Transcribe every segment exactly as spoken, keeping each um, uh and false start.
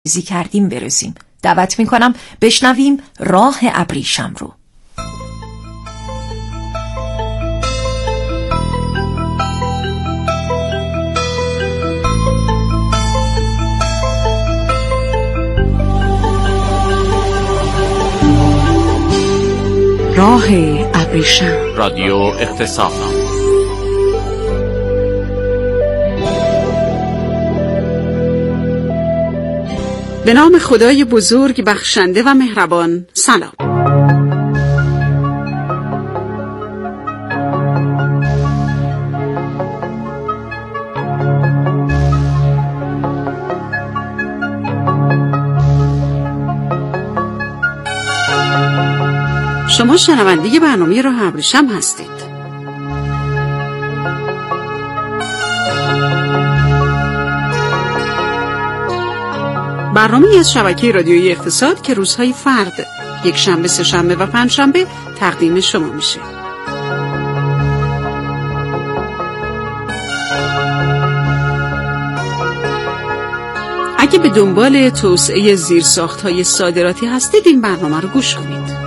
زی کردیم برسیم. دعوت میکنم بشنویم راه ابریشم رو. راه ابریشم. رادیو اقتصاد. به نام خدای بزرگ بخشنده و مهربان. سلام. شما شنونده برنامه راه ابریشم هستید. برنامه از شبکه رادیویی اقتصاد که روزهای فرد، یک شنبه، سه شنبه و پنج شنبه تقدیم شما میشه. اگه به دنبال توسعه زیرساخت‌های صادراتی هستید این برنامه رو گوش کنید.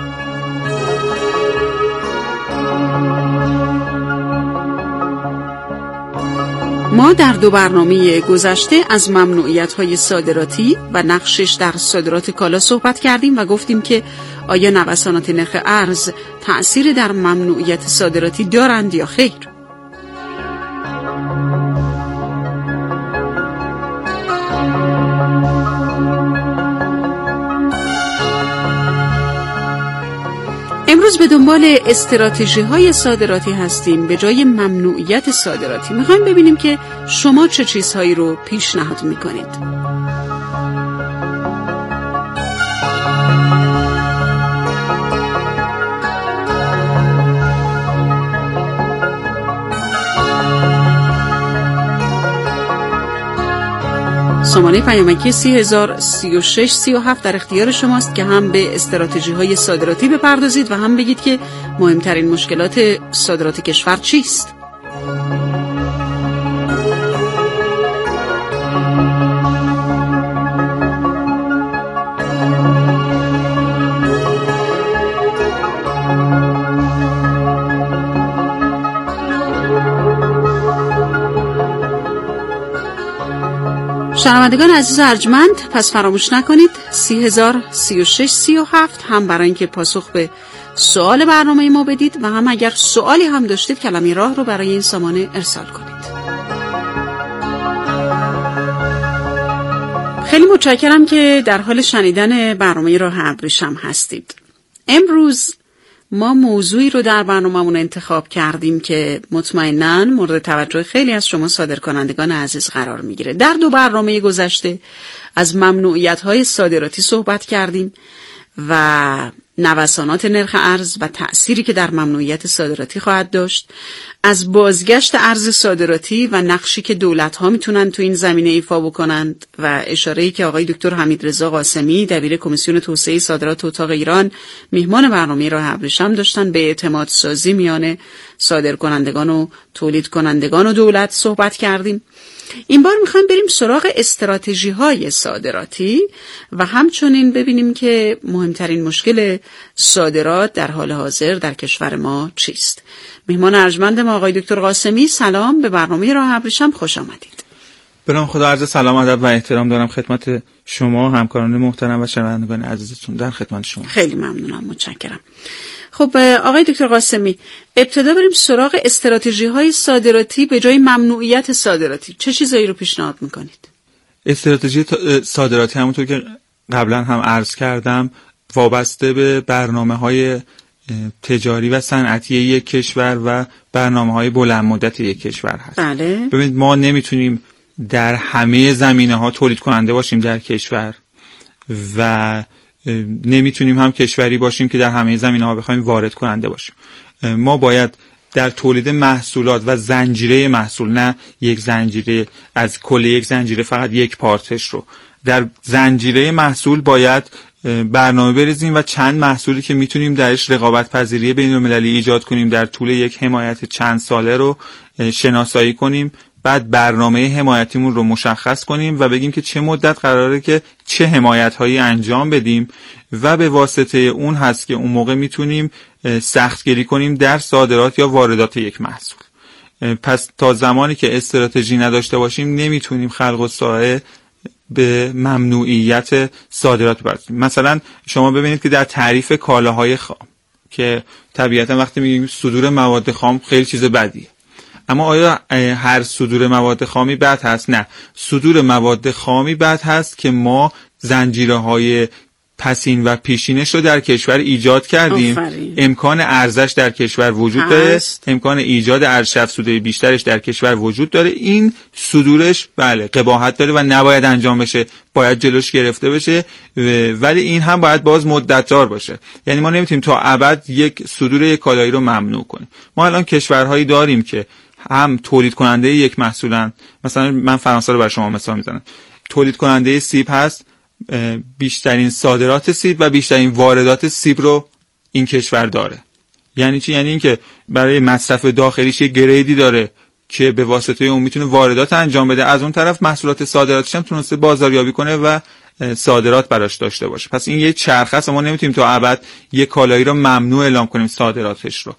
ما در دو برنامه گذشته از ممنوعیت‌های صادراتی و نقشش در صادرات کالا صحبت کردیم و گفتیم که آیا نوسانات نرخ ارز تأثیر در ممنوعیت صادراتی دارند یا خیر؟ امروز به دنبال استراتژی‌های صادراتی هستیم به جای ممنوعیت صادراتی. می‌خوایم ببینیم که شما چه چیزهایی رو پیشنهاد می‌کنید. سامانه پیامکی سی هزار سی و شش سی و هفت در اختیار شماست که هم به استراتژی‌های صادراتی بپردازید و هم بگید که مهمترین مشکلات صادرات کشور چیست. شنوندگان عزیز ارجمند، پس فراموش نکنید سی هزار سی و شش سی و هفت هم برای اینکه پاسخ به سوال برنامه ما بدید و هم اگر سوالی هم داشتید کلمه راه رو برای این سامانه ارسال کنید. خیلی متشکرم که در حال شنیدن برنامه راه ابریشم هستید. امروز ما موضوعی رو در برنامه‌مون انتخاب کردیم که مطمئناً مورد توجه خیلی از شما صادرکنندگان عزیز قرار میگیره. در دو برنامه گذشته از ممنوعیت‌های صادراتی صحبت کردیم و نوسانات نرخ ارز و تأثیری که در ممنوعیت صادراتی خواهد داشت، از بازگشت ارز صادراتی و نقشی که دولت‌ها میتونن تو این زمینه ایفا بکنند و اشاره‌ای که آقای دکتر حمیدرضا قاسمی دبیر کمیسیون توسعه صادرات اتاق ایران میهمان برنامه راه ابریشم داشتن به اعتماد سازی میان صادرکنندگان و تولید کنندگان و دولت صحبت کردیم. این بار میخوایم بریم سراغ استراتژی‌های صادراتی و همچنین ببینیم که مهمترین مشکل صادرات در حال حاضر در کشور ما چیست. مهمان ارجمند ما آقای دکتر قاسمی، سلام، به برنامه راه ابریشم خوش آمدید. به نام خدا عرض سلام، ادب و احترام دارم خدمت شما همکاران محترم و شنوندگان عزیزتون. در خدمت شما. خیلی ممنونم، متشکرم. خب آقای دکتر قاسمی، ابتدا بریم سراغ استراتژی‌های صادراتی به جای ممنوعیت صادراتی. چه چیزایی رو پیشنهاد میکنید؟ استراتژی صادراتی همونطور که قبلا هم عرض کردم وابسته به برنامه‌های تجاری و صنعتی یک کشور و برنامه‌های بلند مدت یک کشور هست. بله. ببینید ما نمیتونیم در همه زمینه‌ها تولید کننده باشیم در کشور و نمیتونیم هم کشوری باشیم که در همه زمینه‌ها بخوایم وارد کننده باشیم. ما باید در تولید محصولات و زنجیره محصول، نه یک زنجیره از کل یک زنجیره فقط یک پارتش رو، در زنجیره محصول باید برنامه بریزیم و چند محصولی که میتونیم درش رقابت پذیری بین‌المللی ایجاد کنیم در طول یک حمایت چند ساله رو شناسایی کنیم بعد برنامه حمایتیمون رو مشخص کنیم و بگیم که چه مدت قراره که چه حمایت‌هایی انجام بدیم و به واسطه اون هست که اون موقع میتونیم سختگیری کنیم در صادرات یا واردات یک محصول. پس تا زمانی که استراتژی نداشته باشیم نمیتونیم خلق الساعه به ممنوعیت صادرات بپردازیم. مثلا شما ببینید که در تعریف کالاهای خام که طبیعتا وقتی میگیم صدور مواد خام خیلی چیز بدیه، اما آیا هر صدور مواد خامی بد هست؟ نه، صدور مواد خامی بد هست که ما زنجیره‌های پسین و پیشینش رو در کشور ایجاد کردیم. آفرین. امکان ارزش در کشور وجود داره، امکان ایجاد ارزش افزوده بیشترش در کشور وجود داره. این صدورش بله قباحت داره و نباید انجام بشه، باید جلوش گرفته بشه، ولی این هم باید باز مدت‌دار باشه. یعنی ما نمیتونیم تا ابد یک صدور یک کالایی رو ممنوع کنیم. ما الان کشورهایی داریم که هم تولید کننده یک محصولن، مثلا من فرانسه رو بر شما مثال میزنم، تولید کننده سیب هست، بیشترین صادرات سیب و بیشترین واردات سیب رو این کشور داره. یعنی چی؟ یعنی این که برای مصرف داخلیش یه گریدی داره که به واسطه اون میتونه واردات انجام بده، از اون طرف محصولات صادراتش هم تونسته بازاریابی کنه و صادرات براش داشته باشه. پس این یه چرخه است، ما نمیتونیم تا ابد یه کالایی رو ممنوع اعلام کنیم صادراتش رو.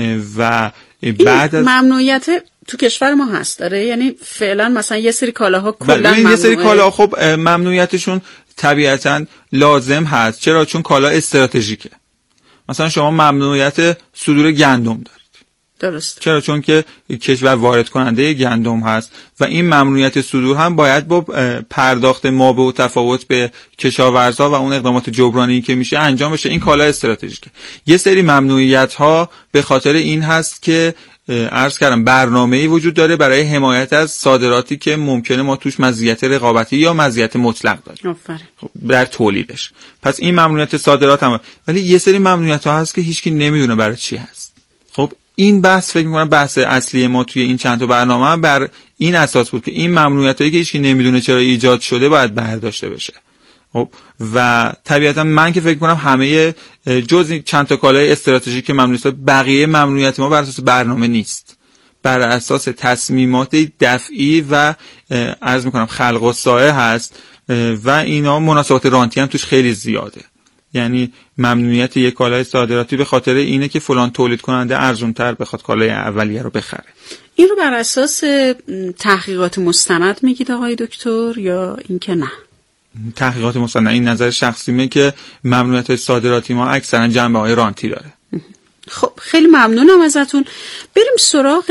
و بعد از ممنوعیت تو کشور ما هست داره، یعنی فعلا مثلا یه سری کالاها کلا ممنوعه. یه سری کالاها خب ممنوعیتشون طبیعتاً لازم هست. چرا؟ چون کالا استراتژیکه. مثلا شما ممنوعیت صدور گندم دارید. درست. چرا؟ چون که کشور وارد کننده گندم هست و این ممنوعیت صدور هم باید با پرداخت مابع و تفاوت به کشاورزا و اون اقدامات جبرانی که میشه انجام بشه. این کالا استراتژیکه. یه سری ممنوعیت ها به خاطر این هست که عرض کردم برنامه‌ای وجود داره برای حمایت از صادراتی که ممکنه ما توش مزیت رقابتی یا مزیت مطلق داریم. آفرین. خب در تولیدش. پس این ممنوعیت صادرات هم، ولی یه سری ممنوعیت ها هست که هیچکی نمیدونه برای چی هست. خب این بحث فکر می‌کنم بحث اصلی ما توی این چند تا برنامه هم بر این اساس بود که این ممنوعیتایی که هیچکی نمیدونه چرا ایجاد شده باید برداشته بشه. خب و طبیعتا من که فکر کنم همه جز چند تا کالای استراتژیک ممنوعیت، بقیه ممنوعیت ما بر اساس برنامه نیست، بر اساس تصمیمات دفعی و عرض میکنم خلق الساعه هست و اینا مناسبات رانتی هم توش خیلی زیاده. یعنی ممنوعیت یک کالای صادراتی به خاطر اینه که فلان تولید کننده ارزان‌تر بخواد کالای اولیه رو بخره. این رو بر اساس تحقیقات مستند میگید آقای دکتر یا اینکه نه؟ تحقیقات مستند. این نظر شخصیمه که ممنوعیت صادراتی ما اکثرا جنبه‌های رانتی داره. خب خیلی ممنونم ازتون. بریم سراغ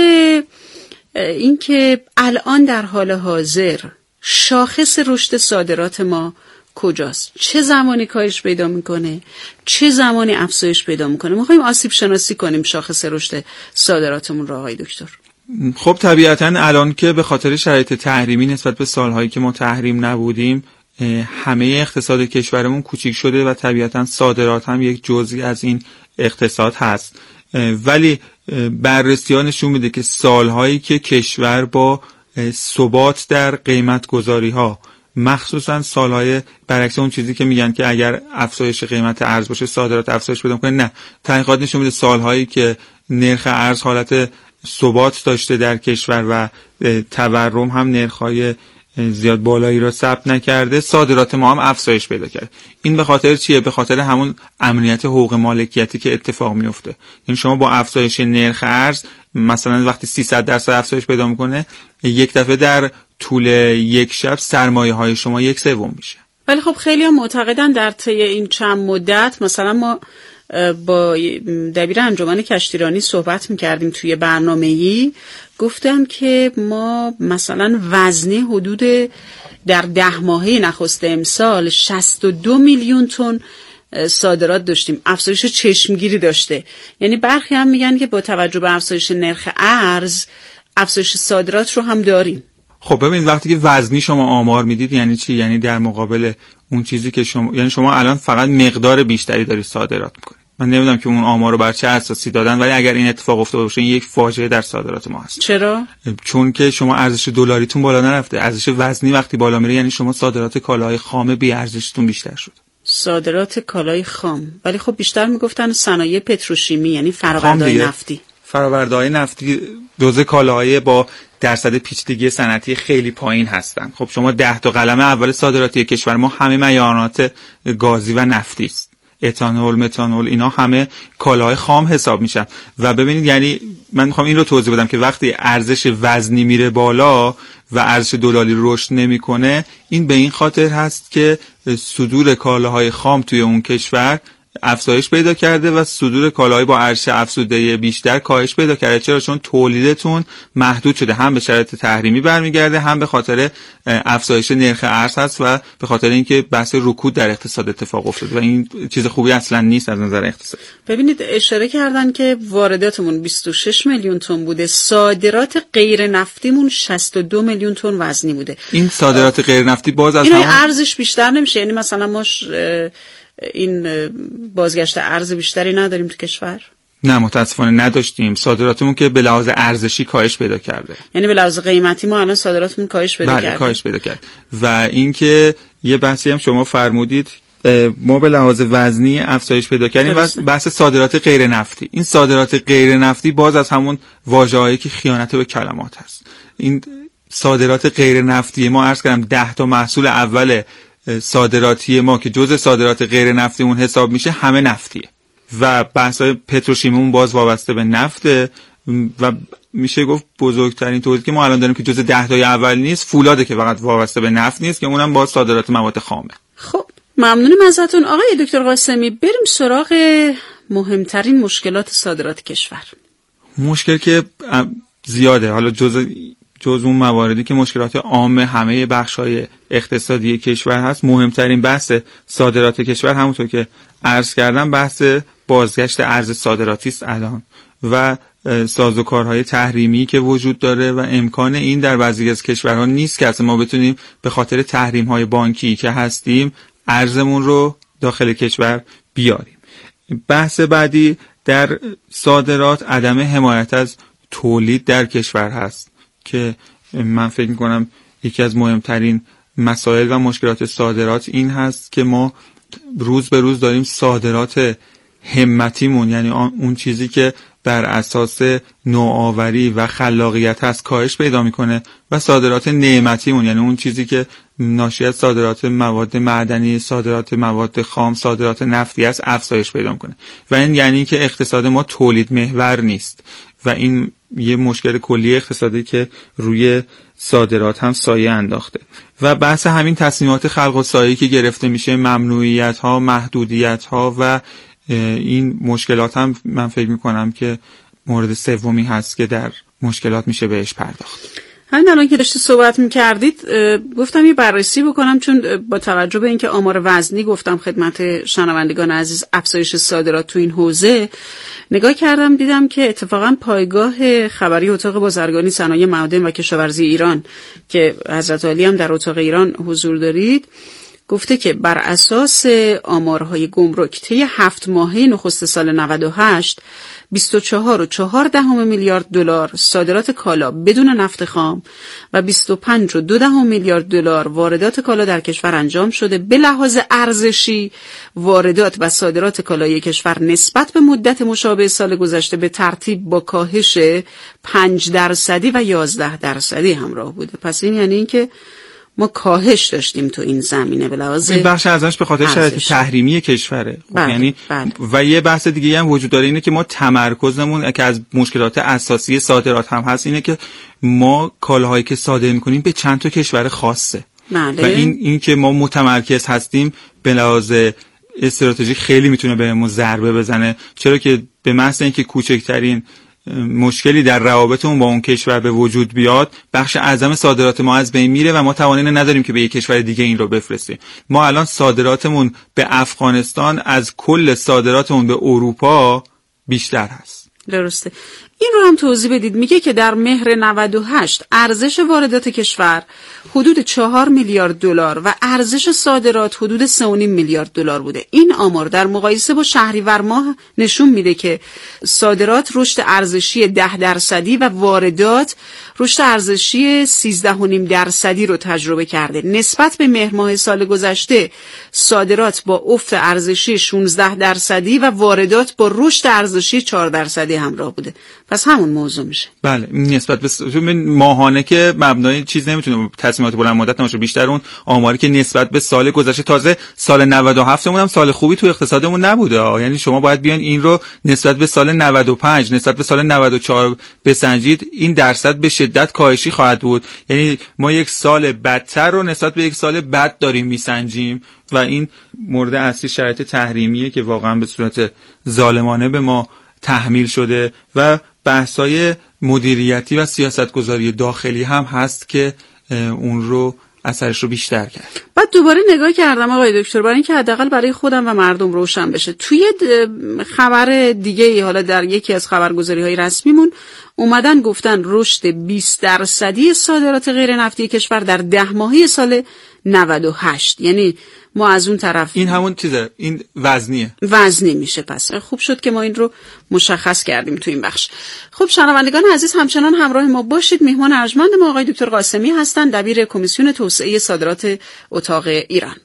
این که الان در حال حاضر شاخص رشد صادرات ما کجاست؟ چه زمانی کاهش پیدا میکنه؟ چه زمانی افزایش پیدا میکنه؟ ما خواهیم آسیب شناسی کنیم شاخص رشد صادراتمون رو آقای دکتر. خب طبیعتاً الان که به خاطر شرایط تحریمی نسبت به سالهایی که ما تحریم نبودیم همه اقتصاد کشورمون کوچیک شده و طبیعتاً صادرات هم یک جزئی از این اقتصاد هست، ولی بررسی ها نشون میده که سالهایی که کشور با ثبات در قیمت گذاری ها، مخصوصا سالهای برعکس اون چیزی که میگن که اگر افزایش قیمت ارز باشه صادرات افزایش پیدا کنه، نه، تحقیقات نشون میده سالهایی که نرخ ارز حالت ثبات داشته در کشور و تورم هم نرخ‌های زیاد بالایی را ثبت نکرده، صادرات ما هم افزایش پیدا کرد. این به خاطر چیه؟ به خاطر همون امنیت حقوق مالکیتی که اتفاق میفته. یعنی شما با افزایش نرخ ارز مثلا وقتی سیصد درصد افزایش پیدا میکنه، یک دفعه در طول یک شب سرمایه های شما یک سوم میشه. ولی خب خیلی هم معتقدن در طی این چند مدت، مثلا ما با دبیر انجمن کشتیرانی صحبت میکردیم توی برنامه‌ای، گفتن که ما مثلا وزنی حدود در ده ماهه نخست امسال شصت و دو میلیون تن صادرات داشتیم، افزایش چشمگیری داشته. یعنی برخی هم میگن که با توجه به افزایش نرخ ارز افزایش صادرات رو هم داریم. خب ببین وقتی که وزنی شما آمار میدید یعنی چی؟ یعنی در مقابل اون چیزی که شما، یعنی شما الان فقط مقدار بیشتری دارید صادرات میکنید. من نمیدونم که اون آمار رو بر چه اساسی دادن، ولی اگر این اتفاق افتاده باشه این یک فاجعه در صادرات ما هست. چرا؟ چون که شما ارزش دلاریتون بالا نرفته. ارزش وزنی وقتی بالا میره یعنی شما صادرات کالاهای خام بی ارزشتون بیشتر شد. صادرات کالای خام، ولی خب بیشتر میگفتن صنایع پتروشیمی، یعنی فرآورده‌های نفتی. فرآورده‌های نفتی جزء کالاهای با درصد پیچیدگی صنعتی خیلی پایین هستن. خب شما ده تا قلم اول صادراتی کشور ما همه معیارات گازی و نفتی است. اتانول، متانول، اینا همه کالاهای خام حساب میشن. و ببینید یعنی من میخوام این رو توضیح بدم که وقتی ارزش وزنی میره بالا و ارزش دلاری رشد نمیکنه، این به این خاطر هست که صدور کالاهای خام توی اون کشور افزایش پیدا کرده و صدور کالاهای با ارزش افزوده بیشتر کاهش پیدا کرده. چرا؟ چون تولیدتون محدود شده، هم به شرایط تحریمی برمیگرده، هم به خاطر افزایش نرخ ارز هست و به خاطر اینکه بحث رکود در اقتصاد اتفاق افتاده و این چیز خوبی اصلا نیست از نظر اقتصاد. ببینید اشاره کردن که وارداتمون بیست و شش میلیون تن بوده، صادرات غیر نفتیمون شصت و دو میلیون تن وزنی بوده. این صادرات غیر نفتی باز از این همون ارزش بیشتر نمیشه؟ یعنی مثلا ما این بازگشت ارز بیشتری نداریم تو کشور؟ نه متاسفانه نداشتیم. صادراتمون که به لحاظ ارزشی کاهش پیدا کرده. یعنی به لحاظ قیمتی ما الان صادراتمون کاهش پیدا کرده. بله کاهش پیدا کرد. و اینکه یه بحثی هم شما فرمودید ما به لحاظ وزنی افزایش پیدا کردیم و بحث صادرات غیر نفتی. این صادرات غیر نفتی باز از همون واژه‌هایی که خیانت به کلمات هست. این صادرات غیر نفتی ما عرض کردم ده تا محصول اول صادراتی ما که جزء صادرات غیر نفتیمون حساب میشه همه نفتیه و بحث‌های پتروشیمیمون باز وابسته به نفته و میشه گفت بزرگترین تولید که ما الان داریم که جزء ده تای اول نیست فولاده که فقط وابسته به نفت نیست که اونم باز صادرات مواد خامه. خب ممنونم ازتون آقای دکتر قاسمی. بریم سراغ مهمترین مشکلات صادرات کشور. مشکل که زیاده، حالا جزء جز اون مواردی که مشکلات عام همه بخش‌های اقتصادی کشور هست، مهمترین بحث صادرات کشور همونطور که عرض کردم بحث بازگشت ارز صادراتی است الان و سازوکارهای تحریمی که وجود داره و امکان این در بعضی از کشورها نیست که اصلا ما بتونیم به خاطر تحریم‌های بانکی که هستیم ارزمون رو داخل کشور بیاریم. بحث بعدی در صادرات عدم حمایت از تولید در کشور هست که من فکر میکنم یکی از مهمترین مسائل و مشکلات صادرات این هست که ما روز به روز داریم صادرات همتیمون، یعنی اون چیزی که بر اساس نوآوری و خلاقیت هست کاهش پیدا میکنه و صادرات نعمتیمون، یعنی اون چیزی که ناشی از صادرات مواد معدنی، صادرات مواد خام، صادرات نفتی است افزایش پیدا میکنه و این یعنی که اقتصاد ما تولید محور نیست و این یه مشکل کلی اقتصادی که روی صادرات هم سایه انداخته. و بحث همین تصمیمات خلق و سایه‌ای که گرفته میشه، ممنوعیت ها، محدودیت ها و این مشکلات هم من فکر میکنم که مورد سومی هست که در مشکلات میشه بهش پرداخت. همین الان که داشتی صحبت میکردید گفتم یه بررسی بکنم، چون با توجه به اینکه آمار وزنی گفتم خدمت شنوندگان عزیز افزایش صادرات تو این حوزه، نگاه کردم دیدم که اتفاقا پایگاه خبری اتاق بازرگانی صنایع معادن و کشاورزی ایران که حضرت عالی هم در اتاق ایران حضور دارید گفته که بر اساس آمارهای گمرک طی هفت ماهه نخست سال نود و هشت بیست و چهار و چهار دهم میلیارد دلار صادرات کالا بدون نفت خام و بیست و پنج و دو دهم میلیارد دلار واردات کالا در کشور انجام شده. به لحاظ ارزشی واردات و صادرات کالای کشور نسبت به مدت مشابه سال گذشته به ترتیب با کاهش پنج درصدی و یازده درصدی همراه بوده. پس این یعنی این که ما کاهش داشتیم تو این زمینه به لحاظ این بخش ازش به خاطر شرایط تحریمی کشوره. بله، یعنی بله. و یه بحث دیگه هم وجود داره اینه که ما تمرکزمون که از مشکلات اساسی صادرات هم هست اینه که ما کالاهایی که صادر می‌کنیم به چند تا کشور خاصه. بله. و این این که ما متمرکز هستیم به لحاظ استراتژی خیلی میتونه بهمون ضربه بزنه، چرا که به محض اینکه کوچکترین مشکلی در روابطمون با اون کشور به وجود بیاد بخش اعظم صادرات ما از بین میره و ما توانایی نداریم که به یک کشور دیگه این رو بفرستیم. ما الان صادراتمون به افغانستان از کل صادراتمون به اروپا بیشتر هست. درسته. این رو هم توضیح بدید. میگه که در مهر نود و هشت ارزش واردات کشور حدود چهار میلیارد دلار و ارزش صادرات حدود سه و نیم میلیارد دلار بوده. این آمار در مقایسه با شهریور ماه نشون میده که صادرات رشد ارزشی ده درصدی و واردات رشد ارزشی سیزده و نیم درصدی رو تجربه کرده. نسبت به مهر ماه سال گذشته صادرات با افت ارزشی شانزده درصدی و واردات با رشد ارزشی چهار درصدی همراه بوده. پس همون موضوع میشه. بله، نسبت به ماهانه که مبنای چیز نمیتونه تصمیمات بلند مدت نباشه، بیشتر اون آماری که نسبت به سال گذشته. تازه سال نود و هفت مون هم سال خوبی تو اقتصادمون نبوده، یعنی شما باید بیان این رو نسبت به سال نود و پنج، نسبت به سال نود و چهار بسنجید. این درصد به شدت کاهشی خواهد بود. یعنی ما یک سال بدتر رو نسبت به یک سال بد داریم میسنجیم و این مورد اصلی شرایط تحریمیه که واقعا به صورت ظالمانه به ما تحمیل شده و بحث‌های مدیریتی و سیاستگذاری داخلی هم هست که اون رو اثرش رو بیشتر کرد. بعد دوباره نگاه کردم آقای دکتر، برای اینکه حداقل برای خودم و مردم روشن بشه. توی خبر دیگه ای، حالا در یکی از خبرگزاری‌های رسمیمون اومدن گفتن رشد بیست درصدی صادرات غیر نفتی کشور در ده ماهه سال نود و هشت. یعنی ما از اون طرف این همون چیزه، این وزنیه وزنی میشه. پس خوب شد که ما این رو مشخص کردیم تو این بخش. خب شنوندگان عزیز، همچنان همراه ما باشید. میهمان ارجمند ما آقای دکتر قاسمی هستند، دبیر کمیسیون توسعه صادرات اتاق ایران.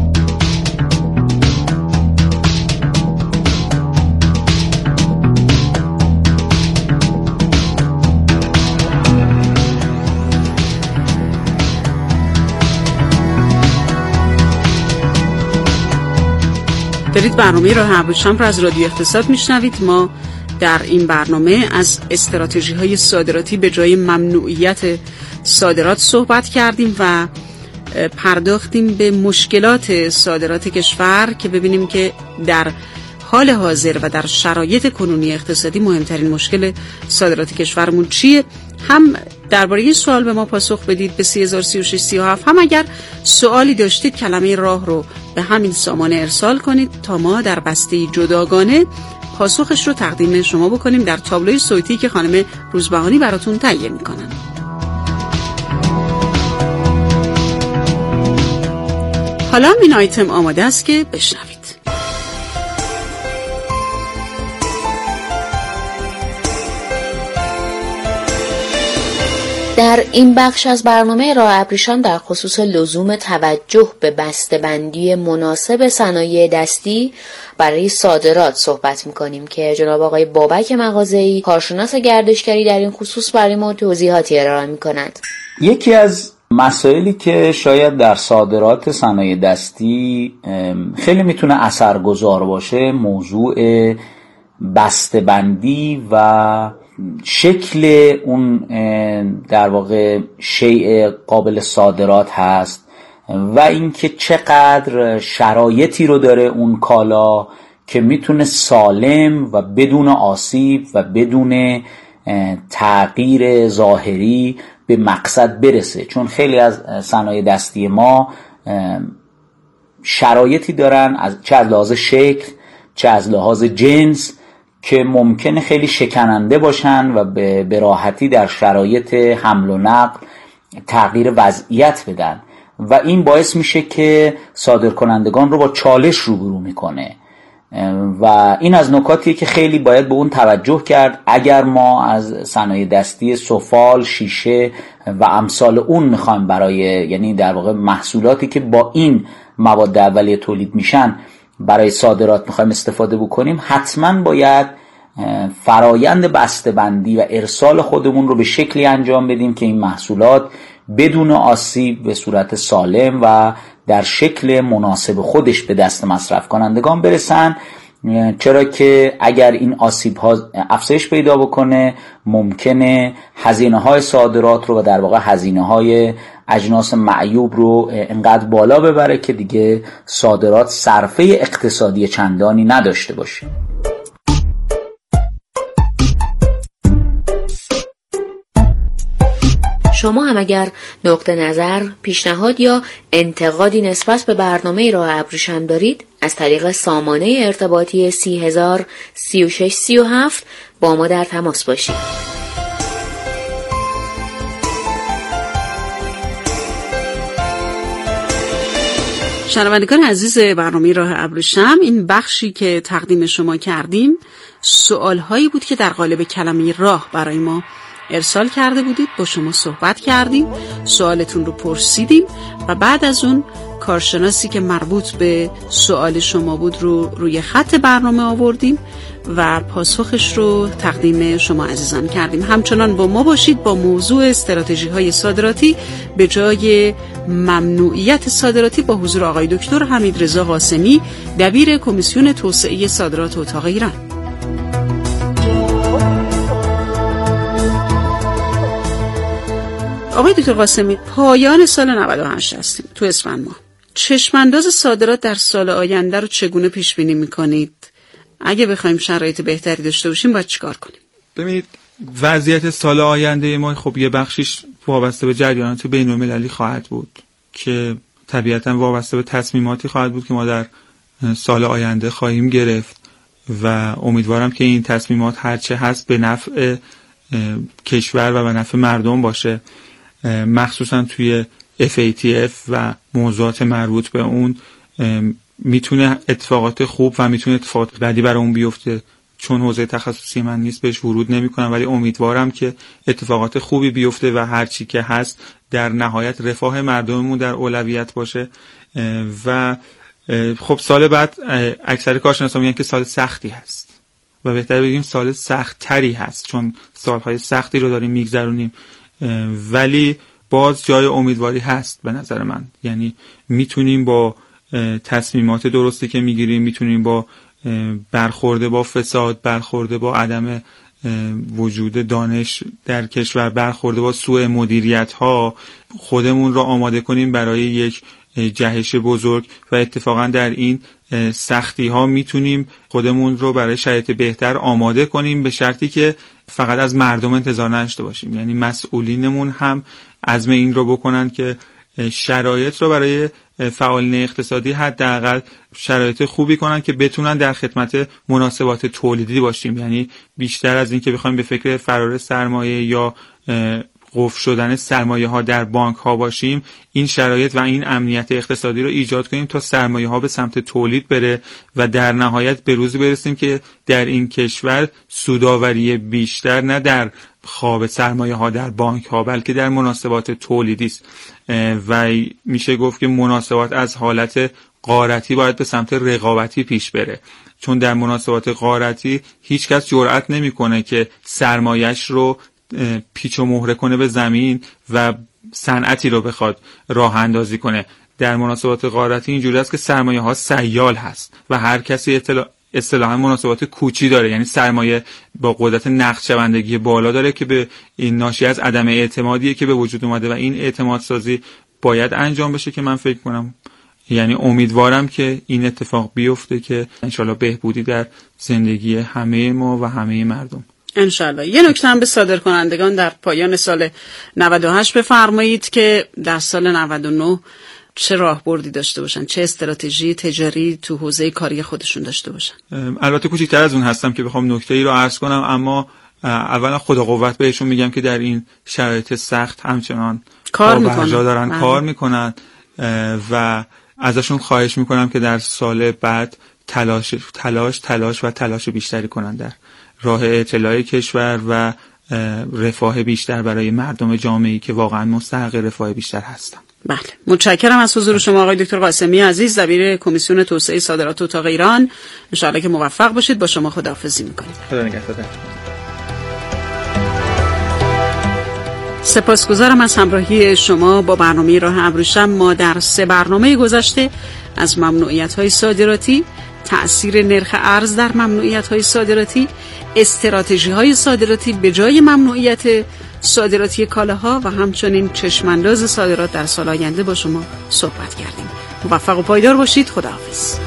دارید برنامه راه ابریشم را از رادیو اقتصاد میشنوید. ما در این برنامه از استراتژی‌های صادراتی به جای ممنوعیت صادرات صحبت کردیم و پرداختیم به مشکلات صادرات کشور که ببینیم که در حال حاضر و در شرایط کنونی اقتصادی مهمترین مشکل صادرات کشورمون چیه. هم درباره این سوال به ما پاسخ بدید به سه هزار و سی و شش سی و هفت، هم اگر سوالی داشتید کلمه راه رو به همین سامانه ارسال کنید تا ما در بسته جداگانه پاسخش رو تقدیم شما بکنیم در تابلوی صوتی که خانم روزبهانی براتون تهیه میکنن. حالا این آیتم آماده است که بشنوید. در این بخش از برنامه راه ابریشم در خصوص لزوم توجه به بسته‌بندی مناسب صنایع دستی برای صادرات صحبت می‌کنیم که جناب آقای بابک مغازه‌ای، کارشناس گردشگری، در این خصوص برای ما توضیحاتی ارائه می‌کنند. یکی از مسائلی که شاید در صادرات صنایع دستی خیلی میتونه اثرگذار باشه، موضوع بسته‌بندی و شکل اون در واقع شیء قابل صادرات هست و اینکه چقدر شرایطی رو داره اون کالا که میتونه سالم و بدون آسیب و بدون تغییر ظاهری به مقصد برسه. چون خیلی از صنایع دستی ما شرایطی دارن، از چه از لحاظ شکل چه از لحاظ جنس، که ممکنه خیلی شکننده باشن و به راحتی در شرایط حمل و نقل تغییر وضعیت بدن و این باعث میشه که صادرکنندگان رو با چالش روبرو میکنه و این از نکاتیه که خیلی باید به اون توجه کرد اگر ما از صنایع دستی سفال، شیشه و امثال اون میخوایم برای، یعنی در واقع محصولاتی که با این مواد اولیه تولید میشن برای صادرات میخوایم استفاده بکنیم، حتما باید فرایند بسته‌بندی و ارسال خودمون رو به شکلی انجام بدیم که این محصولات بدون آسیب به صورت سالم و در شکل مناسب خودش به دست مصرف کنندگان برسن. چرا که اگر این آسیب ها افزایش پیدا بکنه ممکنه هزینه های صادرات رو و در واقع هزینه های اجناس معیوب رو انقدر بالا ببره که دیگه صادرات صرفه اقتصادی چندانی نداشته باشه. شما هم اگر نقطه نظر، پیشنهاد یا انتقادی نسبت به برنامه راه ابریشم دارید، از طریق سامانه ارتباطی سه هزار و سی و شش سی و هفت با ما در تماس باشید. شنوندگان عزیز برنامه راه ابریشم، این بخشی که تقدیم شما کردیم سوالهایی بود که در قالب کلمه راه برای ما ارسال کرده بودید. با شما صحبت کردیم، سوالتون رو پرسیدیم و بعد از اون کارشناسی که مربوط به سوال شما بود رو روی خط برنامه آوردیم و پاسخش رو تقدیم شما عزیزان کردیم. همچنان با ما باشید با موضوع استراتژی‌های صادراتی به جای ممنوعیت صادراتی با حضور آقای دکتر حمیدرضا قاسمی، دبیر کمیسیون توسعه صادرات اتاق ایران. آقای دکتر قاسمی، پایان سال نود و هشت هستیم، تو اسفند ماه. چشمانداز صادرات در سال آینده رو چگونه پیش بینی می‌کنید؟ اگه بخوایم شرایط بهتری داشته باشیم باید چیکار کنیم؟ ببینید وضعیت سال آینده ما خب یه بخشیش وابسته به جریانات بین‌المللی خواهد بود که طبیعتاً وابسته به تصمیماتی خواهد بود که ما در سال آینده خواهیم گرفت و امیدوارم که این تصمیمات هرچه هست به نفع کشور و به نفع مردم باشه، مخصوصاً توی اف ای تی اف و موضوعات مربوط به اون. میتونه اتفاقات خوب و میتونه اتفاقات بدی برای اون بیفته، چون حوزه تخصصی من نیست بهش ورود نمی کنم، ولی امیدوارم که اتفاقات خوبی بیفته و هرچی که هست در نهایت رفاه مردممون در اولویت باشه. و خب سال بعد اکثر کارشناسان میگن که سال سختی هست و بهتر بگیم سال سخت تری هست، چون سالهای سختی رو داریم میگذرونیم، ولی باز جای امیدواری هست به نظر من. یعنی میتونیم با تصمیمات درستی که میگیریم، میتونیم با برخورده با فساد، برخورده با عدم وجود دانش در کشور، برخورده با سوء مدیریت ها خودمون را آماده کنیم برای یک جهش بزرگ و اتفاقا در این سختی ها میتونیم خودمون رو برای شرایط بهتر آماده کنیم، به شرطی که فقط از مردم انتظار نداشته باشیم. یعنی مسئولینمون هم عزم این رو بکنن که شرایط رو برای فعالین اقتصادی حداقل شرایط خوبی کنن که بتونن در خدمت مناسبات تولیدی باشیم. یعنی بیشتر از این که بخوایم به فکر فرار سرمایه یا قفل شدن سرمایه ها در بانک ها باشیم، این شرایط و این امنیت اقتصادی رو ایجاد کنیم تا سرمایه ها به سمت تولید بره و در نهایت به روزی برسیم که در این کشور سودآوری بیشتر نه در خواب سرمایه ها در بانک ها بلکه در مناسبات تولیدی است و میشه گفت که مناسبات از حالت غارتی باید به سمت رقابتی پیش بره، چون در مناسبات غارتی هیچ کس جرئت نمیکنه که سرمایه‌اش رو پیچ و مهره کنه به زمین و صنعتی رو بخواد راه اندازی کنه. در مناسبات غارتی اینجوری است که سرمایه ها سیال هست و هر کسی اصطلاحاً مناسبات کوچی داره، یعنی سرمایه با قدرت نقدشوندگی بالا داره که به این ناشی از عدم اعتمادیه که به وجود اومده و این اعتماد سازی باید انجام بشه که من فکر کنم، یعنی امیدوارم که این اتفاق بیفته که انشالله بهبودی در زندگی همه ما و همه مردم. انشالله. یه نکته هم به صادرکنندگان در پایان سال نود و هشت بفرمایید که در سال نود و نه چه راهبردی داشته باشن، چه استراتژی تجاری تو حوزه کاری خودشون داشته باشن. البته کوچیک‌تر از اون هستم که بخوام نکته‌ای رو عرض کنم، اما اولا خدا قوت بهشون میگم که در این شرایط سخت همچنان کار میکنن دارن بله. کار میکنن و ازشون خواهش میکنم که در سال بعد تلاش تلاش تلاش و تلاش بیشتری کنن در راه اطلاع کشور و رفاه بیشتر برای مردم جامعه‌ای که واقعا مستحق رفاه بیشتر هستن. بله، متشکرم از حضور شما آقای دکتر قاسمی عزیز، دبیر کمیسیون توسعه صادرات اتاق ایران. ان شاءالله که موفق باشید. با شما خداحافظی می‌کنیم. خدا نگهدار. سپاسگزارم از همراهی شما با برنامه راه ابریشم. ما در سه برنامه گذشته از ممنوعیت‌های صادراتی، تأثیر نرخ ارز در ممنوعیت‌های صادراتی، استراتژی‌های صادراتی به جای ممنوعیت صادراتی کالاها و همچنین چشمانداز صادرات در سال آینده با شما صحبت کردیم. موفق و پایدار باشید. خداحافظ.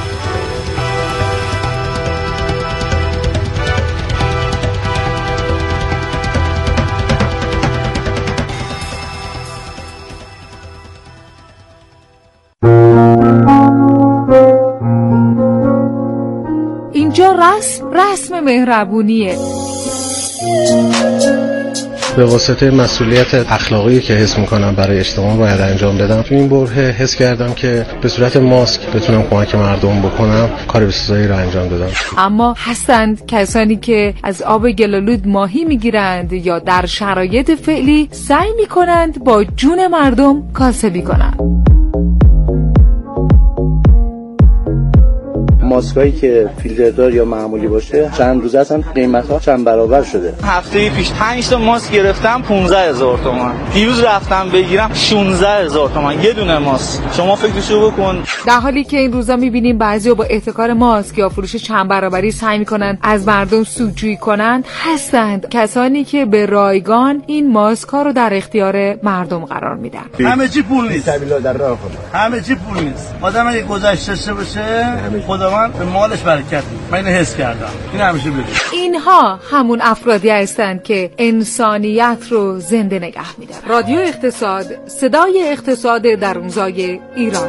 اینجا رسم رسم مهربونیه. به واسطه مسئولیت اخلاقی که حس میکنم برای اجتماع باید انجام بدم، تو این بره حس کردم که به صورت ماسک بتونم کمک مردم بکنم، کار بسزایی رو انجام دادم. اما هستند کسانی که از آب گلالود ماهی میگیرند یا در شرایط فعلی سعی میکنند با جون مردم کاسبی کنند. ماسکایی که فیلتردار یا معمولی باشه چند روز اصلا قیمت‌ها چند برابر شده. هفته پیش پنج تا ماسک گرفتم پانزده هزار تومان. دیروز رفتم بگیرم شانزده هزار تومان یه دونه ماسک. شما فکرشو بکن. در حالی که این روزا می‌بینیم بعضیا با احتکار ماسک یا فروش چند برابری سعی می‌کنن از مردم سودجویی کنند، هستند کسانی که به رایگان این ماسک‌ها رو در اختیار مردم قرار میدن. همه چی پول نیست. در راه خود. همه چی پول نیست. آدم اگه گذشته باشه خداوند به مالش برکت میده. من اینو حس کردم. این همیشه بده. اینها همون افرادی هستند که انسانیت رو زنده نگه میدن. رادیو اقتصاد، صدای اقتصاد درونزای ایران.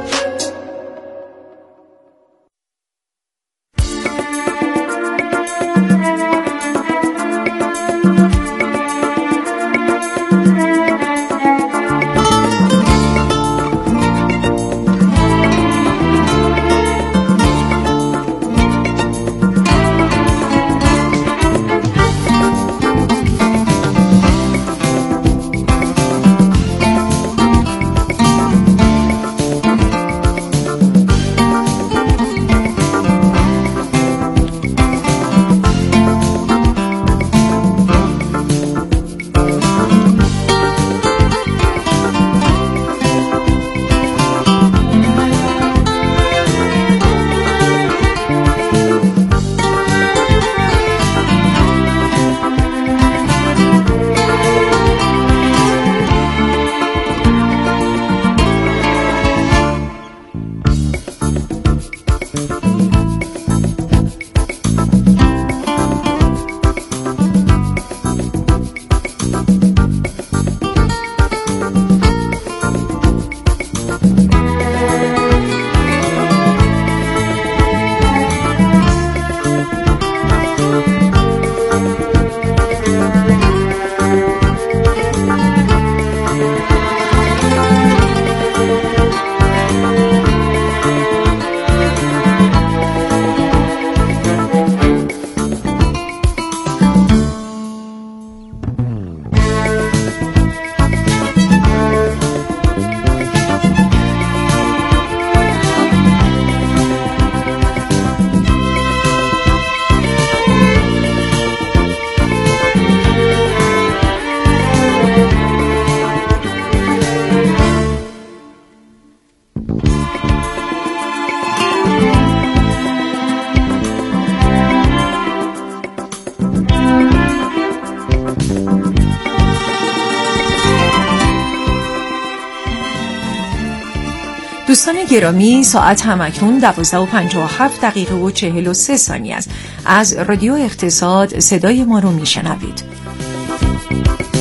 دوستان گرامی، ساعت همکنون دوازده و پنجاه و هفت دقیقه و چهل و سه ثانیه است. از رادیو اقتصاد صدای ما رو میشنوید.